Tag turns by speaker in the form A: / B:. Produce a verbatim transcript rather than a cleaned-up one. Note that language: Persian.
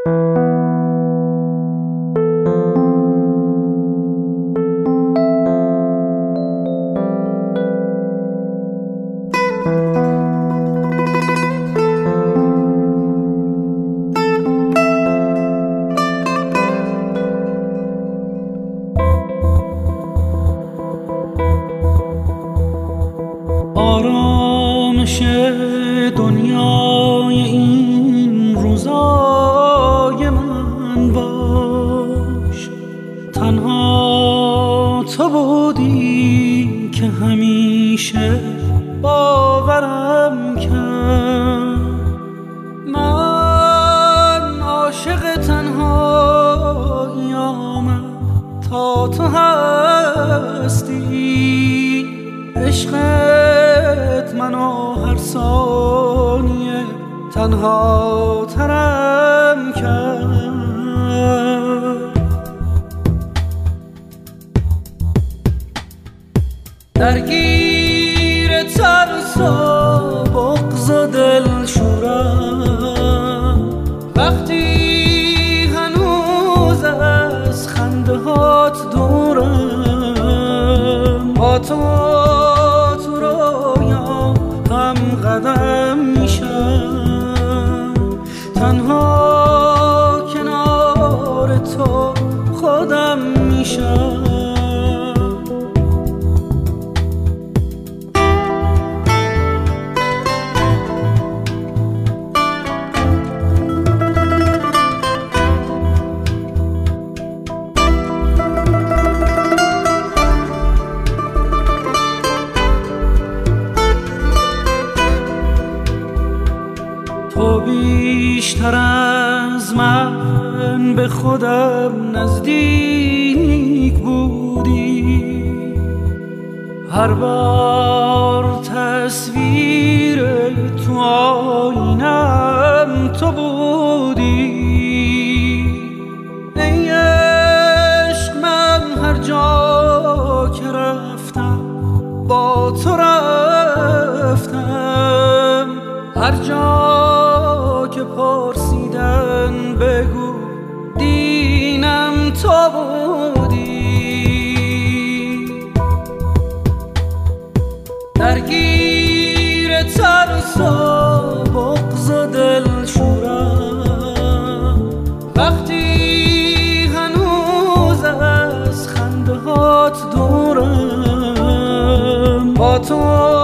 A: آرامش دنیای این روزای من باش، تنها تو بودی که همیشه باورم کرد. من عاشق تنهایی‌ام تا تو هستی، عشقت منو هر ثانیه تنها ترم کرد. درگیر ترس و بغض و دلشورم، وقتی هنوز از خنده هات دورم، با تو تو رویام هم قدم میشم، تنها کنار تو خودم میشم. تو بیشتر از من به خودم نزدیک بودی، هر بار تصویر تو آینم تو بودی. ای عشق من هر جا که رفتم با تو رفتم، هر جا که پرسیدن بگو دینم تو بودی. درگیر ترس و بغض و دلشورم، وقتی هنوز از خنده هات دورم، با تو